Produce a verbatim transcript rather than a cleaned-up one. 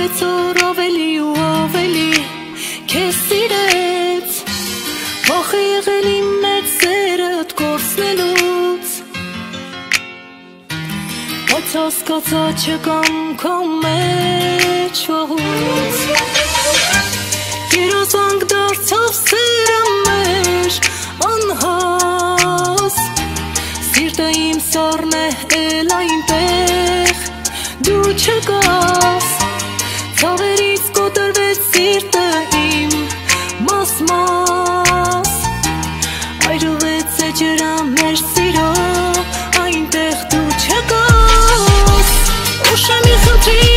Տևեց օր ավելի ու ավելի Քեզ սիրեց Վախ է եղել իմ մեծ սերդ կորցնելուց Բայց հասկացա չկամ քո մեջ վաղուց Երազանք դարձավ սերը մեր անհաս Սիրտը իմ սառն է էլ այնտեղ Դու չկաս Ցավերից կոտրվեց սիրտը իմ մաս-մաս Այրվեց էջերա մեր սիրո Այնտեղ դու չկաս Ուշ եմ իր խնդրի